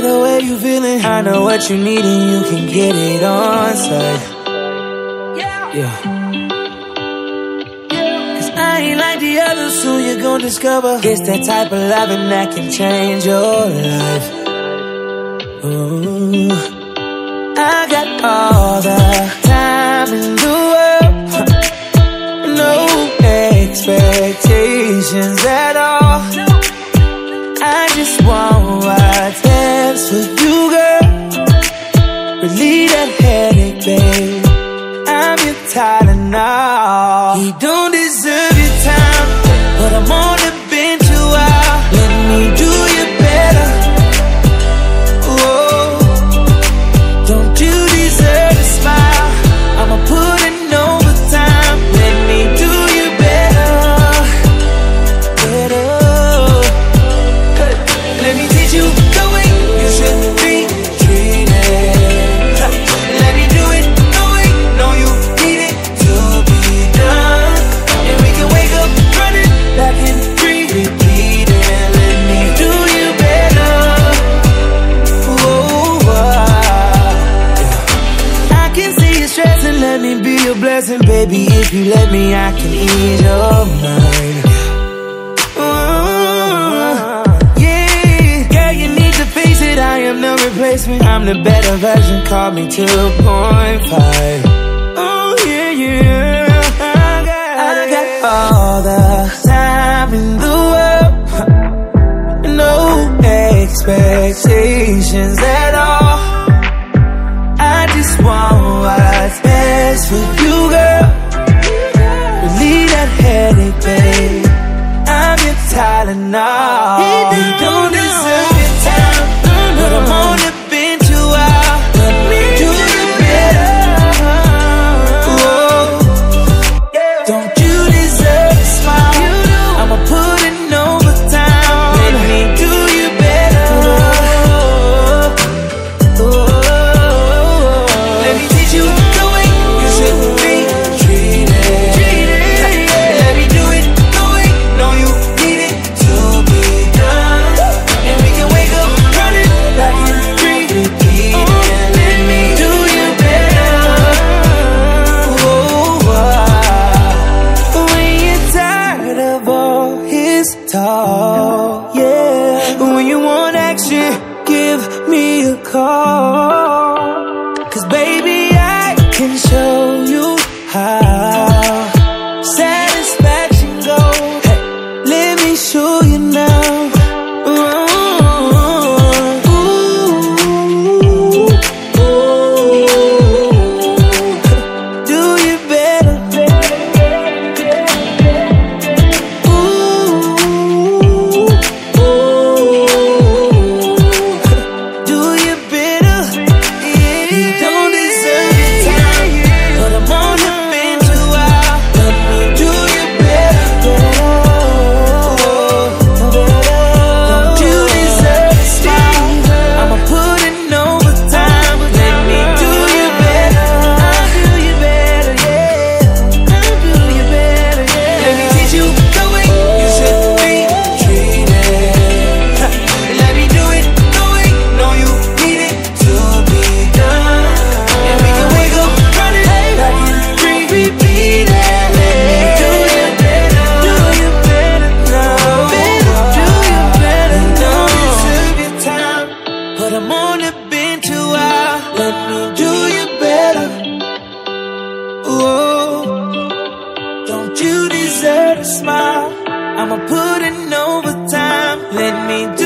the way you feeling. I know what you need and you can get it on site. Yeah. Cause I ain't like the others, soon you're gonna discover it's that type of loving that can change your life. Ooh. I got all the time in the world, no expectations at all. I just want what's best for you, girl. Relieve that headache, babe. I'm your Tylenol. He don't deserve your time, but I'm on the bench a while. Let me do you better. Whoa. Don't you deserve a smile? I'ma put in overtime. Let me do you better. Better. Hey. Let me teach you the way you should be treated. Let me do it the way know you need it to be done. And we can wake up running back in three, repeating. Let me do you better. Whoa, I can see you stressing, let me be your blessing, baby. If you let me, I can ease your mind. Yeah, girl, you need to face it. I am no replacement. I'm the better version. Call me 2.5. Oh yeah, yeah. I got all the time in the world, no expectations at all. I just want what's best for you, girl. Relieve that headache, babe. I'm your Tylenol. You don't deserve your time, but I'm on the bench a while. Let me do you better. Whoa. Don't you deserve a smile? I'ma put in overtime. Let me do you better. Let me teach you the way you should be treated. Let me do it the way know you need it to be done. And we can wake up running like it's free, repeating. Let me do you better. When you're tired of all his talk, yeah. When you want action, give me a call. Cause baby, I can show you how satisfaction goes. Hey, let me show you now. Do you better. Do you better. You don't deserve your time, but I'm on the bench a while. Let me do you better. Don't you deserve a smile? I'ma put in overtime. Let me do you better. I'll do you better, yeah. I'll do you better, yeah. Let me teach you the way you should be treated. Let me do it the way know you need it to be done. And we can wake up running like it's free, repeating. Let me do you better. Do you better now. Better, do you better. Don't deserve your time, but I'm on the bench a while. Let me do you better. Whoa. Don't you deserve a smile? I'ma put in overtime. Let me do